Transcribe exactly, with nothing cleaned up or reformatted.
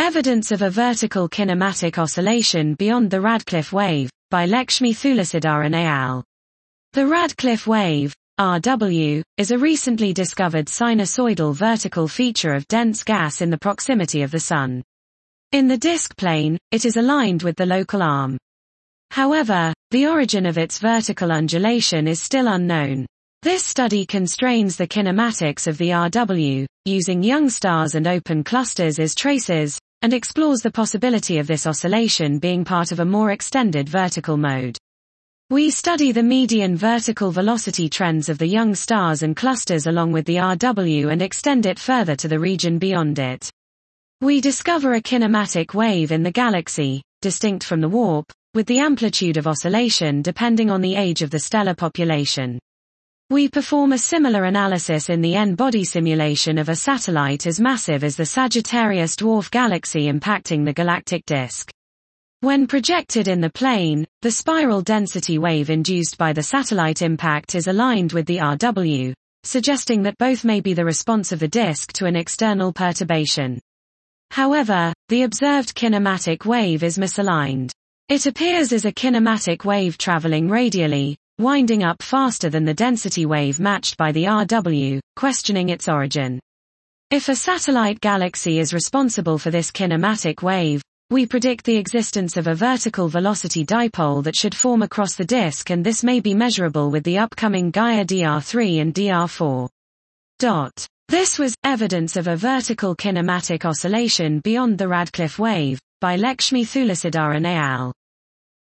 Evidence of a vertical kinematic oscillation beyond the Radcliffe wave, by Lakshmi Thulasidaran et al. The Radcliffe wave, R W, is a recently discovered sinusoidal vertical feature of dense gas in the proximity of the Sun. In the disk plane, it is aligned with the local arm. However, the origin of its vertical undulation is still unknown. This study constrains the kinematics of the R W, using young stars and open clusters as traces, and explores the possibility of this oscillation being part of a more extended vertical mode. We study the median vertical velocity trends of the young stars and clusters along with the R W and extend it further to the region beyond it. We discover a kinematic wave in the galaxy, distinct from the warp, with the amplitude of oscillation depending on the age of the stellar population. We perform a similar analysis in the N-body simulation of a satellite as massive as the Sagittarius dwarf galaxy impacting the galactic disk. When projected in the plane, the spiral density wave induced by the satellite impact is aligned with the R W, suggesting that both may be the response of the disk to an external perturbation. However, the observed kinematic wave is misaligned. It appears as a kinematic wave traveling radially, winding up faster than the density wave matched by the R W, questioning its origin. If a satellite galaxy is responsible for this kinematic wave, we predict the existence of a vertical velocity dipole that should form across the disk, and this may be measurable with the upcoming Gaia D R three and D R four. Dot. This was Evidence of a Vertical Kinematic Oscillation Beyond the Radcliffe Wave, by Lakshmi Thulasidaran et al.